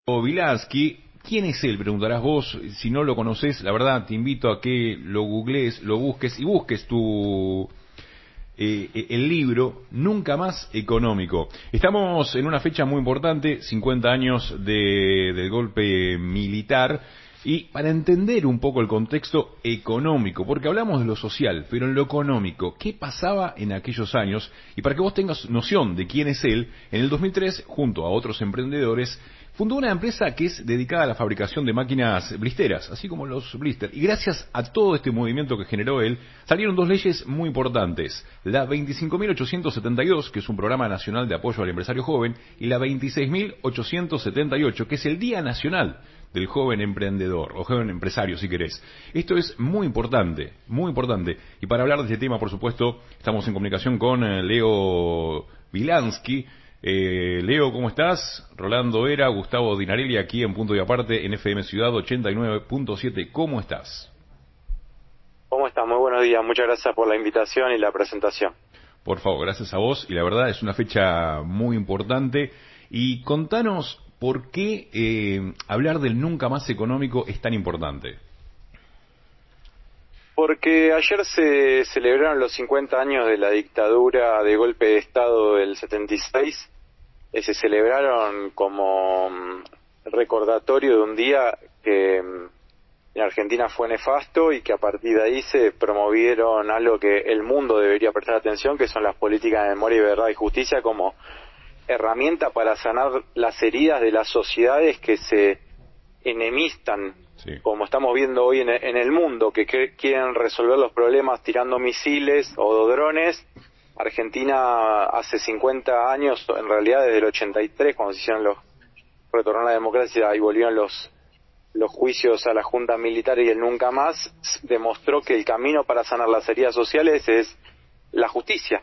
Wilansky. ¿Quién es él? Preguntarás vos. Si no lo conoces, la verdad te invito a que lo googlees, lo busques y busques el libro Nunca Más Económico. Estamos en una fecha muy importante, 50 años del golpe militar, y para entender un poco el contexto económico, porque hablamos de lo social, pero en lo económico, ¿qué pasaba en aquellos años? Y para que vos tengas noción de quién es él, en el 2003, junto a otros emprendedores, fundó una empresa que es dedicada a la fabricación de máquinas blisteras, así como los blister. Y gracias a todo este movimiento que generó él, salieron dos leyes muy importantes. La 25.872, que es un programa nacional de apoyo al empresario joven, y la 26.878, que es el Día Nacional del joven emprendedor, o joven empresario si querés. Esto es muy importante, muy importante. Y para hablar de este tema, por supuesto, estamos en comunicación con Leo Wilansky. Leo, ¿cómo estás? Rolando Vera, Gustavo Dinarelli, aquí en Punto y Aparte, en FM Ciudad 89.7. ¿Cómo estás? ¿Cómo estás? Muy buenos días. Muchas gracias por la invitación y la presentación. Por favor, gracias a vos. Y la verdad es una fecha muy importante. Y contanos por qué hablar del nunca más económico es tan importante. Porque ayer se celebraron los 50 años de la dictadura de golpe de Estado del 76. Se celebraron como recordatorio de un día que en Argentina fue nefasto y que a partir de ahí se promovieron algo que el mundo debería prestar atención, que son las políticas de memoria y verdad y justicia como herramienta para sanar las heridas de las sociedades que se enemistan, Sí. como estamos viendo hoy en el mundo, que quieren resolver los problemas tirando misiles o drones. Argentina hace 50 años, en realidad desde el 83, cuando se hicieron retornó la democracia y volvieron los juicios a la junta militar y el nunca más, demostró que el camino para sanar las heridas sociales es la justicia.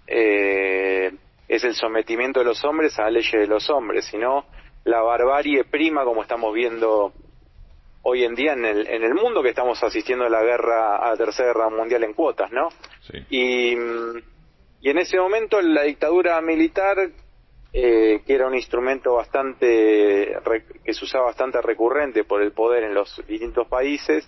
Es el sometimiento de los hombres a las leyes de los hombres, sino la barbarie prima, como estamos viendo hoy en día en el mundo, que estamos asistiendo a la tercera guerra mundial en cuotas, ¿no? Sí. Y en ese momento la dictadura militar, que era un instrumento que se usaba bastante recurrente por el poder en los distintos países,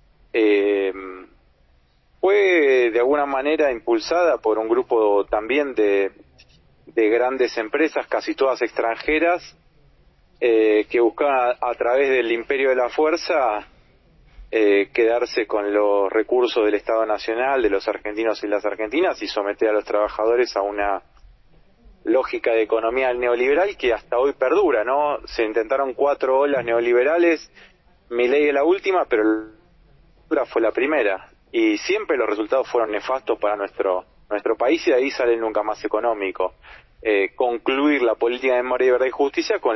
fue de alguna manera impulsada por un grupo también de grandes empresas, casi todas extranjeras, que buscaban a través del imperio de la fuerza quedarse con los recursos del Estado Nacional, de los argentinos y las argentinas, y someter a los trabajadores a una lógica de economía neoliberal que hasta hoy perdura, ¿no? Se intentaron 4 olas neoliberales, Milei es la última, pero la fue la primera, y siempre los resultados fueron nefastos para nuestro país, y de ahí sale el nunca más económico. Concluir la política de memoria, verdad y justicia con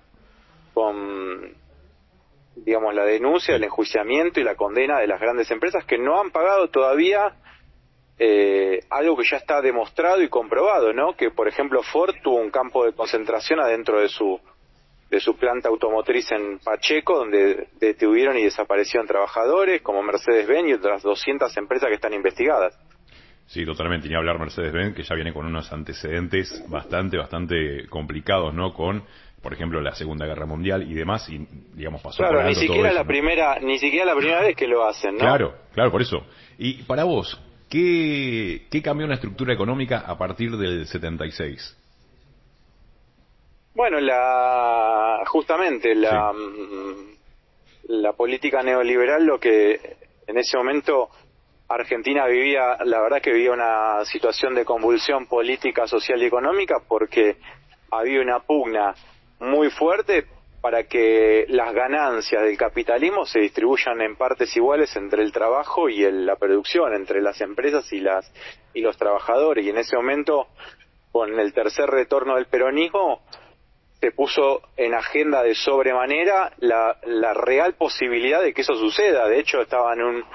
digamos, la denuncia, el enjuiciamiento y la condena de las grandes empresas que no han pagado todavía algo que ya está demostrado y comprobado, ¿no? Que, por ejemplo, Ford tuvo un campo de concentración adentro de su planta automotriz en Pacheco, donde detuvieron y desaparecieron trabajadores, como Mercedes-Benz y otras 200 empresas que están investigadas. Sí, totalmente. Ni hablar Mercedes-Benz, que ya viene con unos antecedentes bastante complicados, ¿no? Con, por ejemplo, la Segunda Guerra Mundial y demás, y digamos pasó claro, por alto todo eso, ni siquiera la primera vez que lo hacen, ¿no? Claro, por eso. Y para vos, ¿qué cambió en la estructura económica a partir del 76? Bueno, justamente Sí. la política neoliberal, lo que en ese momento Argentina vivía, la verdad que vivía una situación de convulsión política, social y económica, porque había una pugna muy fuerte para que las ganancias del capitalismo se distribuyan en partes iguales entre el trabajo y la producción, entre las empresas y los trabajadores. Y en ese momento, con el tercer retorno del peronismo, se puso en agenda de sobremanera la real posibilidad de que eso suceda. De hecho, estaba en un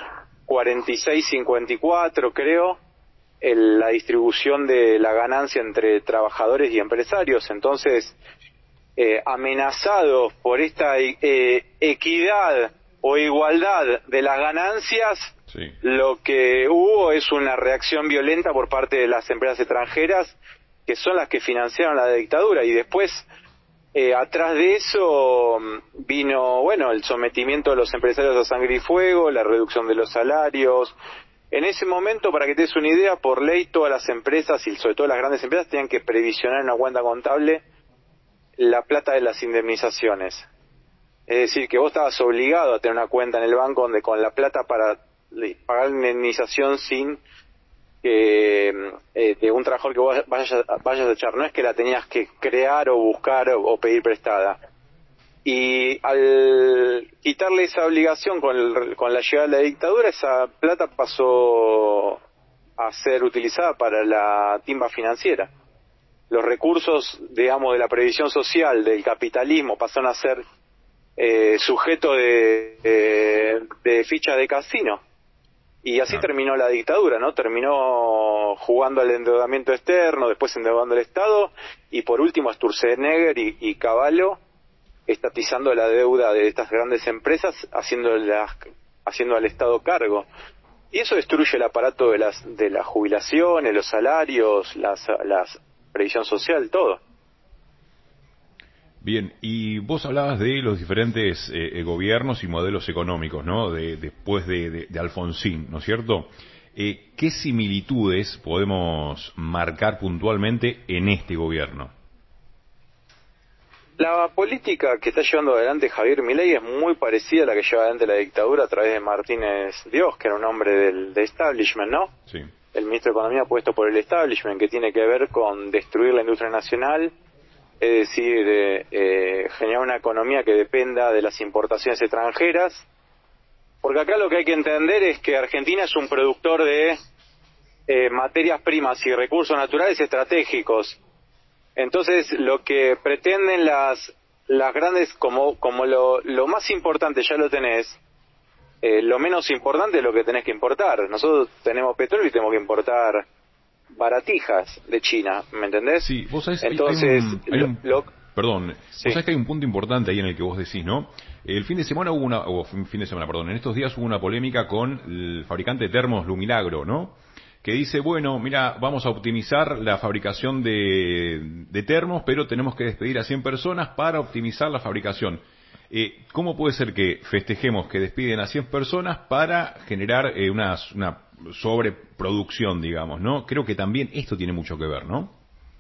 46-54, creo, la distribución de la ganancia entre trabajadores y empresarios. Entonces, amenazados por esta equidad o igualdad de las ganancias, Sí. lo que hubo es una reacción violenta por parte de las empresas extranjeras, que son las que financiaron la dictadura, y después Atrás de eso vino, bueno, el sometimiento de los empresarios a sangre y fuego, la reducción de los salarios. En ese momento, para que te des una idea, por ley todas las empresas, y sobre todo las grandes empresas, tenían que previsionar en una cuenta contable la plata de las indemnizaciones. Es decir, que vos estabas obligado a tener una cuenta en el banco donde con la plata para pagar la indemnización sin que de un trabajador que vos vayas a echar. No es que la tenías que crear o buscar o pedir prestada. Y al quitarle esa obligación con la llegada de la dictadura, esa plata pasó a ser utilizada para la timba financiera. Los recursos, digamos, de la previsión social, del capitalismo, pasaron a ser sujeto de fichas de casino. Y así terminó la dictadura, ¿no? Terminó jugando al endeudamiento externo, después endeudando al Estado, y por último Sturzenegger y Cavallo estatizando la deuda de estas grandes empresas, haciendo al Estado cargo. Y eso destruye el aparato de las jubilaciones, los salarios, la previsión social, todo. Bien, y vos hablabas de los diferentes gobiernos y modelos económicos, ¿no? Después de Alfonsín, ¿no es cierto? ¿Qué similitudes podemos marcar puntualmente en este gobierno? La política que está llevando adelante Javier Milei es muy parecida a la que lleva adelante la dictadura a través de Martínez Dios, que era un hombre del establishment, ¿no? Sí. El ministro de Economía puesto por el establishment, que tiene que ver con destruir la industria nacional, es decir, generar una economía que dependa de las importaciones extranjeras, porque acá lo que hay que entender es que Argentina es un productor de materias primas y recursos naturales estratégicos. Entonces, lo que pretenden las grandes, como lo más importante ya lo tenés, lo menos importante es lo que tenés que importar. Nosotros tenemos petróleo y tenemos que importar baratijas de China, ¿me entendés? Sí, vos sabés, entonces, perdón, sí. vos sabés que hay un punto importante ahí en el que vos decís, ¿no? El fin de semana en estos días hubo una polémica con el fabricante de termos Lumilagro, ¿no? Que dice, bueno, mira, vamos a optimizar la fabricación de termos, pero tenemos que despedir a 100 personas para optimizar la fabricación. ¿Cómo puede ser que festejemos que despiden a 100 personas para generar una sobreproducción, digamos, ¿no? Creo que también esto tiene mucho que ver, ¿no?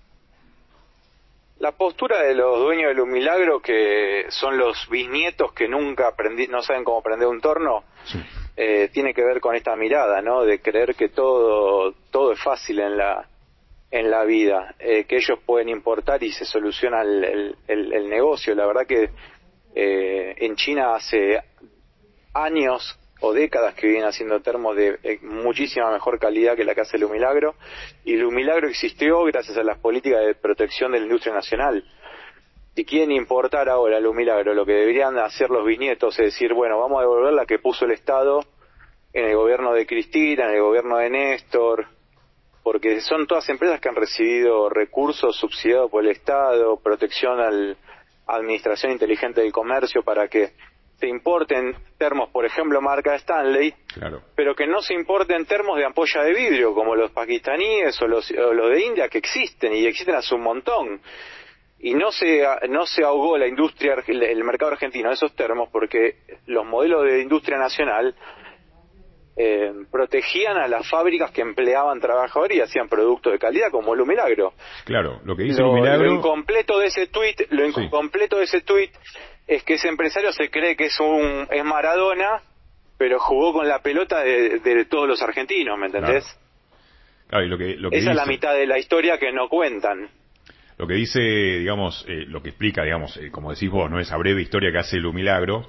La postura de los dueños de Lumilagro, que son los bisnietos que nunca no saben cómo prender un torno, sí. Tiene que ver con esta mirada, ¿no? De creer que todo es fácil en la vida, que ellos pueden importar y se soluciona el negocio. La verdad que en China hace años o décadas que vienen haciendo termos de muchísima mejor calidad que la que hace Lumilagro, y Lumilagro existió gracias a las políticas de protección de la industria nacional. Si quieren importar ahora Lumilagro, lo que deberían hacer los bisnietos es decir, bueno, vamos a devolver la que puso el Estado en el gobierno de Cristina, en el gobierno de Néstor, porque son todas empresas que han recibido recursos subsidiados por el Estado, protección a administración inteligente del comercio para que se importen termos, por ejemplo, marca Stanley, claro, pero que no se importen termos de ampolla de vidrio, como los pakistaníes o los de India, que existen, y existen hace un montón. Y no se ahogó la industria, el mercado argentino de esos termos, porque los modelos de industria nacional protegían a las fábricas que empleaban trabajadores y hacían productos de calidad, como Lumilagro. Claro, lo que dice Lumilagro... Lo incompleto de ese tuit es que ese empresario se cree que es Maradona, pero jugó con la pelota de todos los argentinos, ¿me entendés? Claro, y lo que esa dice, es la mitad de la historia que no cuentan. Lo que dice, digamos, lo que explica, digamos, como decís vos, ¿no? Esa breve historia que hace Lumilagro,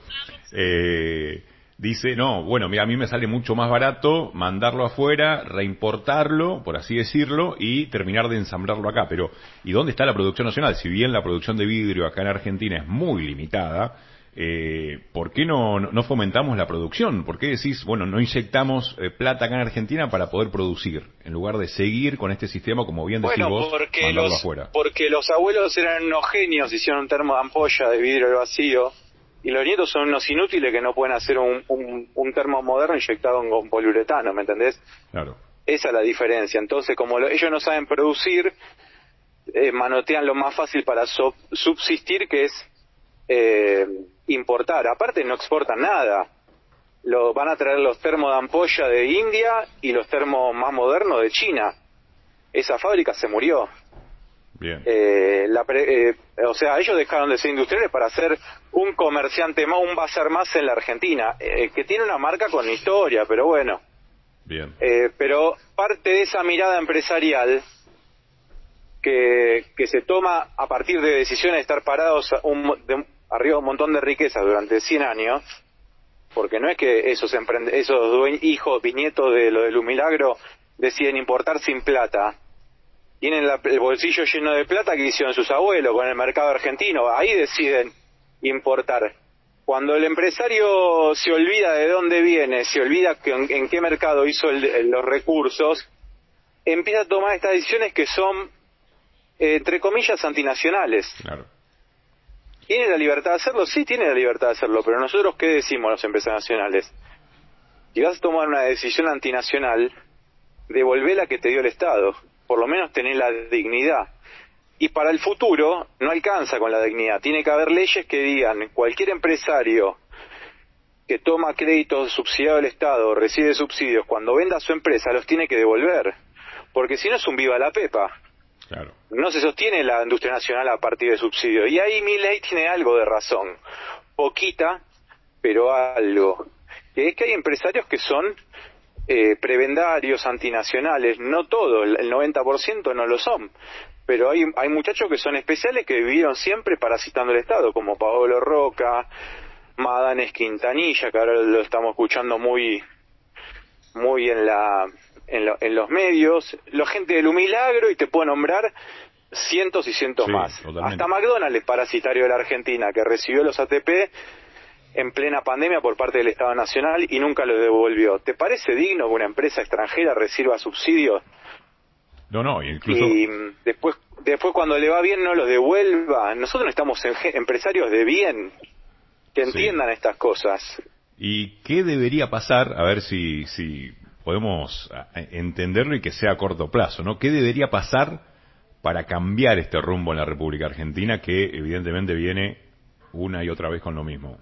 dice, no, bueno, mira, a mí me sale mucho más barato mandarlo afuera, reimportarlo, por así decirlo, y terminar de ensamblarlo acá. Pero, ¿y dónde está la producción nacional? Si bien la producción de vidrio acá en Argentina es muy limitada, ¿por qué no fomentamos la producción? ¿Por qué decís, bueno, no inyectamos plata acá en Argentina para poder producir, en lugar de seguir con este sistema, como bien decís vos, mandarlo afuera? Porque los abuelos eran unos genios, hicieron un termo de ampolla de vidrio al vacío, y los nietos son unos inútiles que no pueden hacer un termo moderno inyectado con poliuretano, ¿me entendés? Claro. Esa es la diferencia. Entonces, como ellos no saben producir, manotean lo más fácil para subsistir, que es importar. Aparte no exportan nada. Van a traer los termos de ampolla de India y los termos más modernos de China. Esa fábrica se murió. Bien. O sea, ellos dejaron de ser industriales para ser un comerciante más, un bazar más en la Argentina, que tiene una marca con historia, pero bueno. Bien. Pero parte de esa mirada empresarial que se toma a partir de decisiones de estar parados arriba de un montón de riquezas durante 100 años, porque no es que esos hijos, bisnietos de lo de Lumilagro deciden importar sin plata. Tienen el bolsillo lleno de plata que hicieron sus abuelos con el mercado argentino. Ahí deciden importar. Cuando el empresario se olvida de dónde viene, se olvida en qué mercado hizo los recursos, empieza a tomar estas decisiones que son, entre comillas, antinacionales. Claro. ¿Tiene la libertad de hacerlo? Sí, tiene la libertad de hacerlo, pero nosotros, ¿qué decimos los empresarios nacionales? Si vas a tomar una decisión antinacional, devolvé la que te dio el Estado. Por lo menos tener la dignidad. Y para el futuro no alcanza con la dignidad. Tiene que haber leyes que digan: cualquier empresario que toma créditos subsidiados del Estado o recibe subsidios, cuando venda su empresa los tiene que devolver. Porque si no es un viva la pepa. Claro. No se sostiene la industria nacional a partir de subsidios. Y ahí Milei tiene algo de razón. Poquita, pero algo. Que es que hay empresarios que son prebendarios, antinacionales. No todo, el 90% no lo son. Pero hay muchachos que son especiales, que vivieron siempre parasitando el Estado, como Paolo Roca, Madanes Quintanilla, que ahora lo estamos escuchando muy en los medios, la gente del Lumilagro, y te puedo nombrar cientos y cientos más. Totalmente. Hasta McDonald's es parasitario de la Argentina, que recibió los ATP en plena pandemia por parte del Estado Nacional y nunca los devolvió. ¿Te parece digno que una empresa extranjera reciba subsidios? No, incluso... Y después cuando le va bien no los devuelva. Nosotros necesitamos empresarios de bien, que entiendan estas cosas. ¿Y qué debería pasar? A ver si podemos entenderlo y que sea a corto plazo, ¿no? ¿Qué debería pasar para cambiar este rumbo en la República Argentina, que evidentemente viene una y otra vez con lo mismo?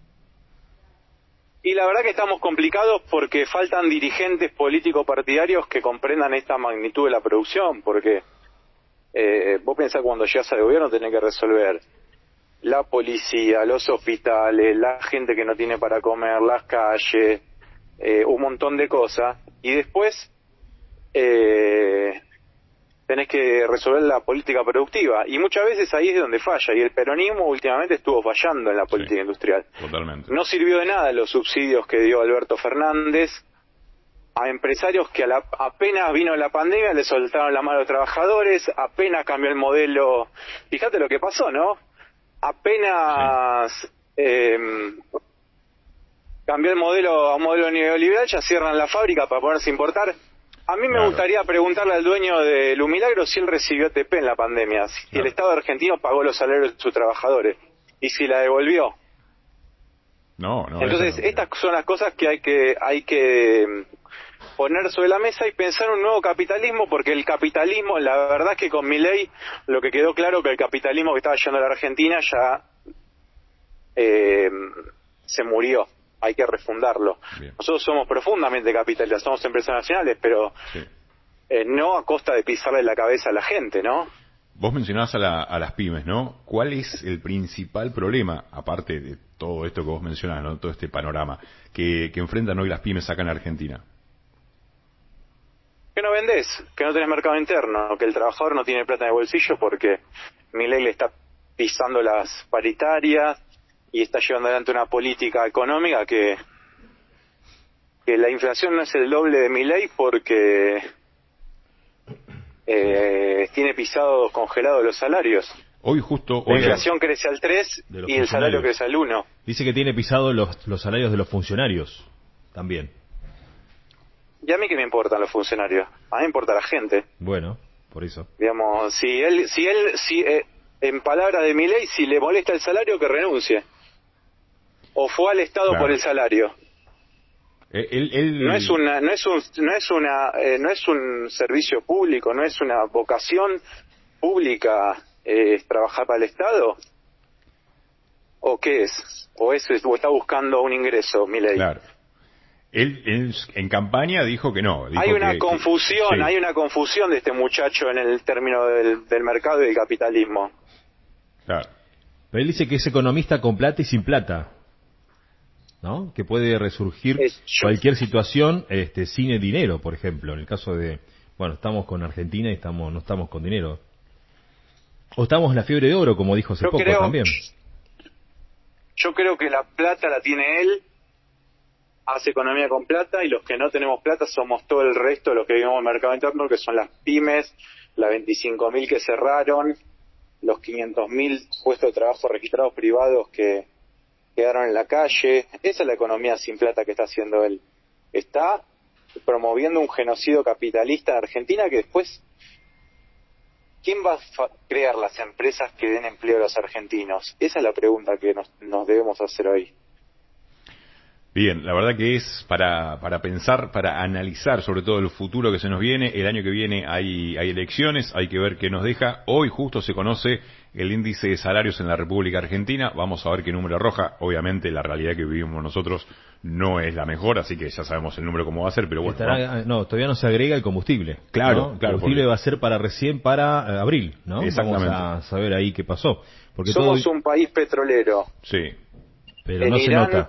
Y la verdad que estamos complicados porque faltan dirigentes políticos partidarios que comprendan esta magnitud de la producción, porque vos pensás, cuando llegas al gobierno tenés que resolver la policía, los hospitales, la gente que no tiene para comer, las calles, un montón de cosas, y después tenés que resolver la política productiva, y muchas veces ahí es donde falla, y el peronismo últimamente estuvo fallando en la política industrial. Totalmente. No sirvió de nada los subsidios que dio Alberto Fernández a empresarios que apenas vino la pandemia le soltaron la mano a los trabajadores, apenas cambió el modelo. Fíjate lo que pasó, ¿no? Apenas cambió el modelo a un modelo neoliberal, ya cierran la fábrica para ponerse a importar. A mí me gustaría preguntarle al dueño de Lumilagro si él recibió ATP en la pandemia, si el Estado argentino pagó los salarios de sus trabajadores y si la devolvió. No. Entonces, estas son las cosas que hay que poner sobre la mesa y pensar un nuevo capitalismo, porque el capitalismo, la verdad es que con Milei lo que quedó claro, que el capitalismo que estaba yendo a la Argentina ya se murió. Hay que refundarlo. Bien. Nosotros somos profundamente capitalistas, somos empresas nacionales, pero no a costa de pisarle la cabeza a la gente, ¿no? Vos mencionabas a las pymes, ¿no? ¿Cuál es el principal problema, aparte de todo esto que vos mencionás, ¿no? Todo este panorama que enfrentan hoy las pymes acá en Argentina? Que no vendés, que no tenés mercado interno, que el trabajador no tiene plata en el bolsillo porque Milei le está pisando las paritarias y está llevando adelante una política económica que la inflación no es el doble de Milei porque tiene pisados, congelados los salarios. Hoy justo... La inflación crece al 3 y el salario crece al 1. Dice que tiene pisado los salarios de los funcionarios también. ¿Y a mí qué me importan los funcionarios? A mí me importa la gente. Bueno, por eso. Digamos, si en palabras de Milei, si le molesta el salario, que renuncie. O fue al Estado por el salario. No es un servicio público, no es una vocación pública es trabajar para el Estado? ¿O qué es? ¿O está buscando un ingreso, Milei? Claro. Él en campaña dijo que no. Dijo hay una confusión, sí. Hay una confusión de este muchacho en el término del mercado y del capitalismo. Claro. Pero él dice que es economista con plata y sin plata, ¿no? Que puede resurgir cualquier situación sin el dinero, por ejemplo. En el caso de, bueno, estamos con Argentina y no estamos con dinero. O estamos en la fiebre de oro, como dijo hace poco también. Yo creo que la plata la tiene él, hace economía con plata, y los que no tenemos plata somos todo el resto de los que vivimos en el mercado interno, que son las pymes, las 25.000 que cerraron, los 500.000 puestos de trabajo registrados privados que quedaron en la calle. Esa es la economía sin plata que está haciendo él. Está promoviendo un genocidio capitalista en Argentina que después... ¿Quién va a crear las empresas que den empleo a los argentinos? Esa es la pregunta que nos debemos hacer hoy. Bien, la verdad que es para pensar, para analizar sobre todo el futuro que se nos viene. El año que viene hay elecciones, hay que ver qué nos deja. Hoy justo se conoce el índice de salarios en la República Argentina. Vamos a ver qué número arroja. Obviamente la realidad que vivimos nosotros no es la mejor, así que ya sabemos el número cómo va a ser, pero bueno. No, todavía no se agrega el combustible. Claro, ¿no? claro. El combustible va a ser para abril, ¿no? Exactamente. Vamos a saber ahí qué pasó. Porque somos un país petrolero. Sí. Pero en no Irán se nota.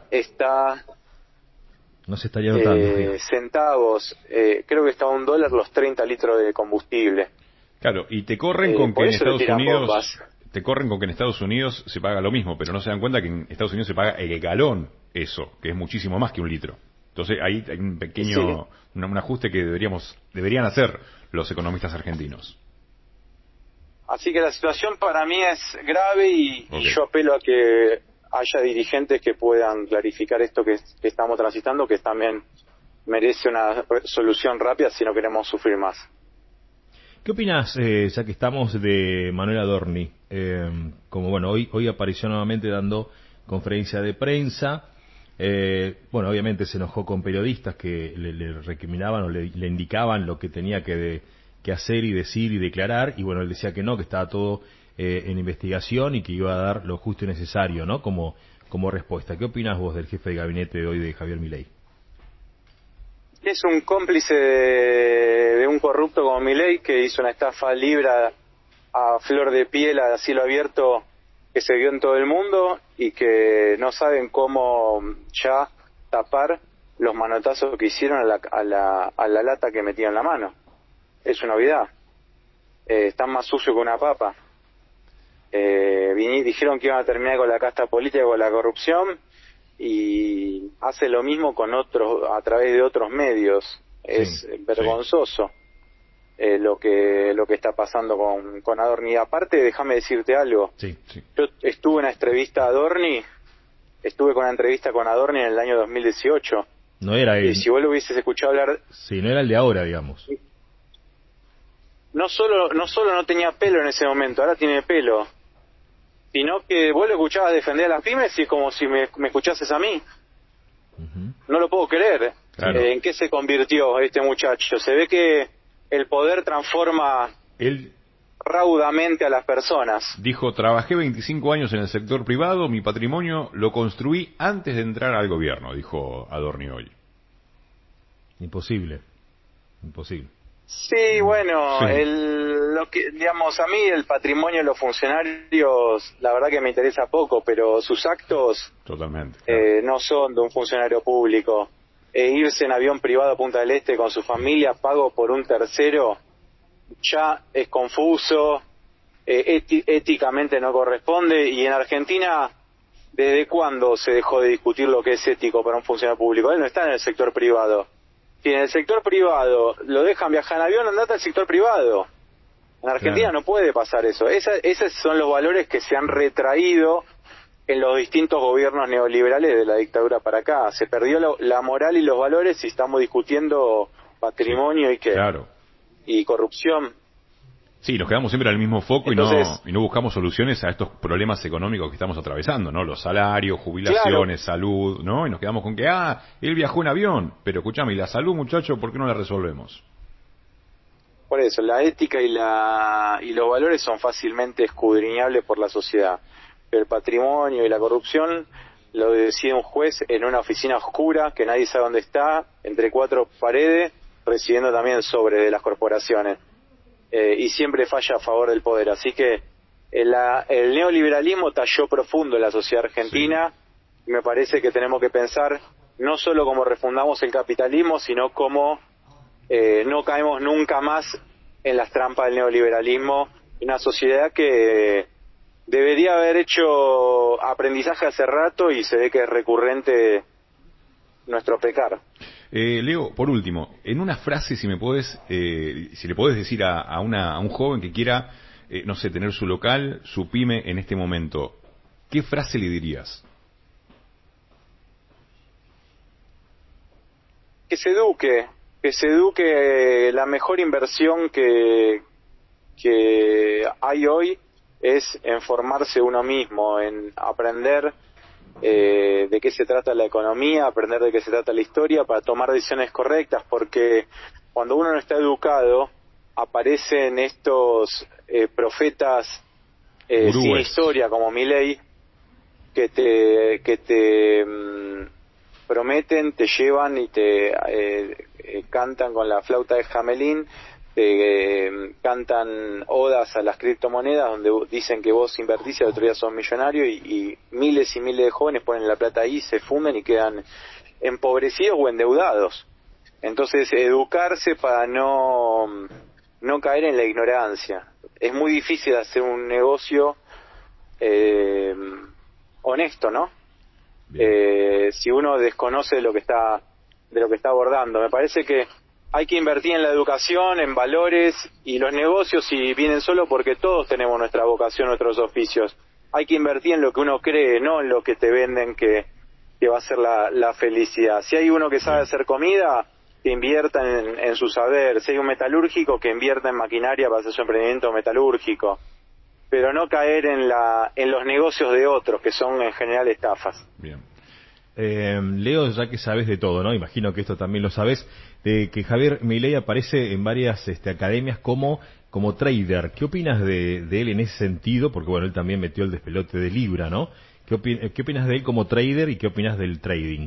No se estaría notando. Centavos, creo que está a $1 los 30 litros de combustible. Claro, y te corren con que en Estados Unidos... bombas. Te corren con que en Estados Unidos se paga lo mismo, pero no se dan cuenta que en Estados Unidos se paga el galón eso, que es muchísimo más que un litro. Entonces ahí hay un pequeño, un ajuste que deberían hacer los economistas argentinos. Así que la situación para mí es grave y yo apelo a que haya dirigentes que puedan clarificar esto que estamos transitando, que también merece una solución rápida si no queremos sufrir más. ¿Qué opinas, ya que estamos, de Manuel Adorni? Como bueno, hoy apareció nuevamente dando conferencia de prensa. Bueno, obviamente se enojó con periodistas que le recriminaban o le indicaban lo que tenía que hacer y decir y declarar, y bueno, él decía que no, que estaba todo en investigación y que iba a dar lo justo y necesario, ¿no? Como respuesta. ¿Qué opinas vos del jefe de gabinete de hoy de Javier Milei? Es un cómplice de un corrupto como Milei, que hizo una estafa libre a flor de piel, a cielo abierto, que se vio en todo el mundo, y que no saben cómo ya tapar los manotazos que hicieron a la lata que metían en la mano. Es una obviedad. Están más sucios que una papa. Dijeron que iban a terminar con la casta política, con la corrupción, y hace lo mismo con otros, a través de otros medios. Es vergonzoso lo que está pasando con Adorni. Aparte, déjame decirte algo. Yo estuve en una entrevista con una entrevista con Adorni en el año 2018. No era él. Y si vos lo hubieses escuchado hablar... Sí, no era el de ahora, digamos. No solo no tenía pelo en ese momento, ahora tiene pelo, sino que vos lo escuchabas defender a las pymes y es como si me escuchases a mí. No lo puedo creer. Claro. ¿En qué se convirtió este muchacho? Se ve que el poder transforma raudamente a las personas. Dijo, trabajé 25 años en el sector privado, mi patrimonio lo construí antes de entrar al gobierno, dijo Adorni hoy. Imposible. Sí, bueno, lo que, digamos, a mí el patrimonio de los funcionarios, la verdad que me interesa poco, pero sus actos totalmente no son de un funcionario público. Irse en avión privado a Punta del Este con su familia, pago por un tercero, ya es confuso, éticamente no corresponde. Y en Argentina, ¿desde cuándo se dejó de discutir lo que es ético para un funcionario público? Él no está en el sector privado. Si en el sector privado lo dejan viajar en avión, andate al sector privado. En Argentina no puede pasar eso. Esos son los valores que se han retraído en los distintos gobiernos neoliberales de la dictadura para acá. Se perdió la moral y los valores y estamos discutiendo patrimonio y corrupción. Sí, nos quedamos siempre al mismo foco. Entonces, y no buscamos soluciones a estos problemas económicos que estamos atravesando, ¿no? Los salarios, jubilaciones, salud, ¿no? Y nos quedamos con que, él viajó en avión, pero escuchame, ¿y la salud, muchacho, por qué no la resolvemos? Por eso, la ética y los valores son fácilmente escudriñables por la sociedad. El patrimonio y la corrupción lo decide un juez en una oficina oscura que nadie sabe dónde está, entre cuatro paredes, recibiendo también sobre de las corporaciones. Y siempre falla a favor del poder. Así que el neoliberalismo talló profundo en la sociedad argentina. Sí. Y me parece que tenemos que pensar no solo cómo refundamos el capitalismo, sino cómo no caemos nunca más en las trampas del neoliberalismo. Una sociedad que debería haber hecho aprendizaje hace rato y se ve que es recurrente nuestro pecar. Leo, por último, en una frase, si me puedes, si le podés decir a un joven que quiera, no sé, tener su local, su pyme en este momento, ¿qué frase le dirías? Que se eduque. La mejor inversión que hay hoy es en formarse uno mismo, en aprender de qué se trata la economía, aprender de qué se trata la historia para tomar decisiones correctas, porque cuando uno no está educado aparecen estos profetas sin historia como Milei que te prometen, te llevan y te cantan con la flauta de Hamelín, te cantan odas a las criptomonedas donde dicen que vos invertís y al otro día sos millonario y miles y miles de jóvenes ponen la plata ahí, se funden y quedan empobrecidos o endeudados. Entonces, educarse para no caer en la ignorancia. Es muy difícil hacer un negocio honesto, ¿no? Si uno desconoce de lo que está abordando. Me parece que hay que invertir en la educación, en valores, y los negocios si vienen solo porque todos tenemos nuestra vocación, nuestros oficios. Hay que invertir en lo que uno cree, no en lo que te venden que va a ser la felicidad. Si hay uno que sabe hacer comida, que invierta en su saber. Si hay un metalúrgico, que invierta en maquinaria para hacer su emprendimiento metalúrgico. Pero no caer en los negocios de otros, que son en general estafas. Bien. Leo, ya que sabes de todo, ¿no? Imagino que esto también lo sabes, de que Javier Milei aparece en varias academias como trader. ¿Qué opinas de él en ese sentido? Porque bueno, él también metió el despelote de Libra, ¿no? ¿Qué opinas de él como trader y qué opinas del trading?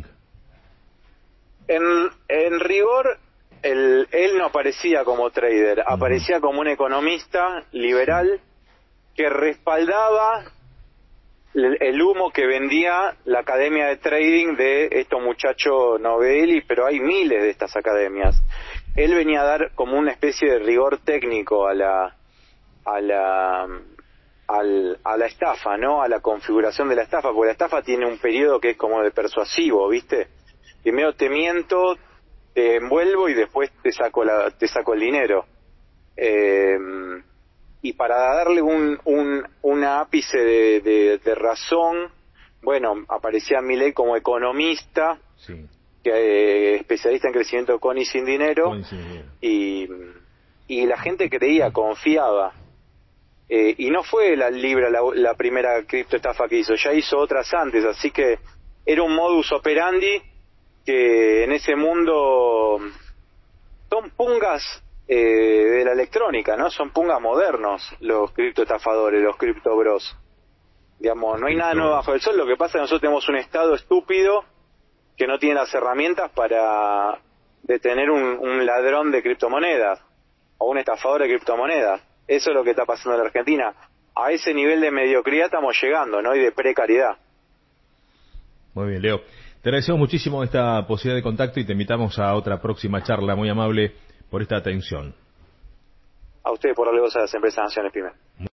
En rigor, él no aparecía como trader, aparecía como un economista liberal que respaldaba el humo que vendía la academia de trading de estos muchachos Novelli, pero hay miles de estas academias. Él venía a dar como una especie de rigor técnico a la estafa, ¿no? A la configuración de la estafa, porque la estafa tiene un periodo que es como de persuasivo, ¿viste? Primero te miento, te envuelvo y después te saco el dinero. Y para darle un ápice de razón, bueno, aparecía Milei como economista, sí, especialista en crecimiento con y sin dinero, y la gente creía, confiaba. Y no fue la Libra la primera criptoestafa que hizo, ya hizo otras antes, así que era un modus operandi que en ese mundo son pungas de la electrónica, ¿no? Son pungas modernos los criptoestafadores, los criptobros. Digamos, no hay nada nuevo bajo el sol. Lo que pasa es que nosotros tenemos un estado estúpido que no tiene las herramientas para detener un ladrón de criptomonedas o un estafador de criptomonedas. Eso es lo que está pasando en la Argentina. A ese nivel de mediocridad estamos llegando, ¿no? Y de precariedad. Muy bien, Leo. Te agradecemos muchísimo esta posibilidad de contacto y te invitamos a otra próxima charla. Muy amable por esta atención. A usted por darle voz a las empresas Naciones Pyme.